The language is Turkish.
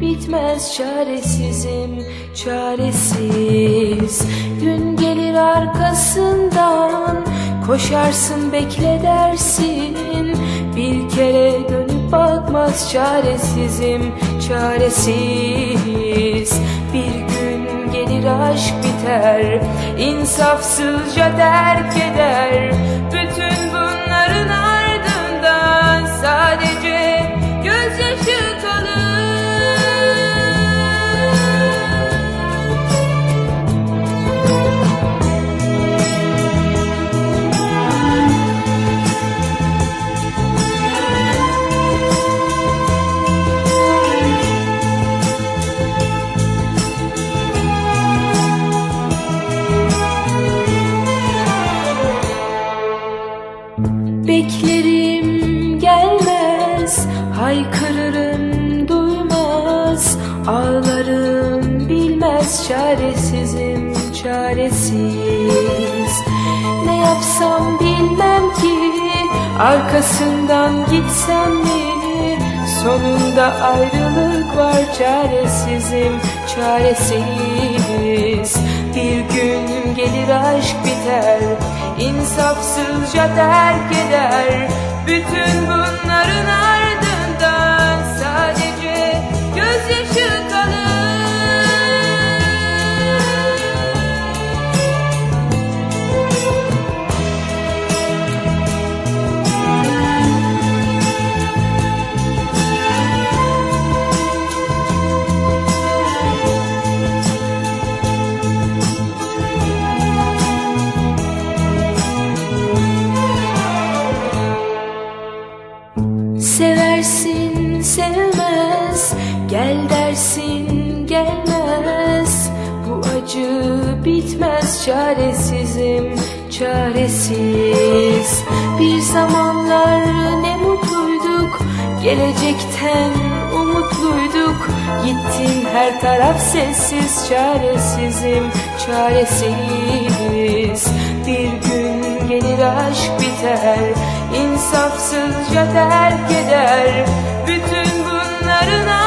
bitmez çaresizim, çaresiz. Gün gelir arkasından, koşarsın bekle dersin, bir kere dönüp bakmaz çaresizim, çaresiz. Bir gün gelir aşk biter, insafsızca terk eder. Bütün bunların ardından sadece gözyaşı kalır. Beklerim gelmez, haykırırım duymaz, ağlarım bilmez çaresizim, çaresiz. Ne yapsam bilmem ki, arkasından gitsem mi, sonunda ayrılık var çaresizim, çaresiz. Bir gün gelir aşk biter, insafsızca terk eder. Bütün bunların ardından sadece gözyaşı kalır. Seversin sevmez, gel dersin gelmez. Bu acı bitmez çaresizim, çaresiz. Bir zamanlar ne mutluyduk, gelecekten umutluyduk. Gittin her taraf sessiz, çaresizim, çaresiz. Bir gün gelir aşk biter, insafsızca terk eder. Bütün bunların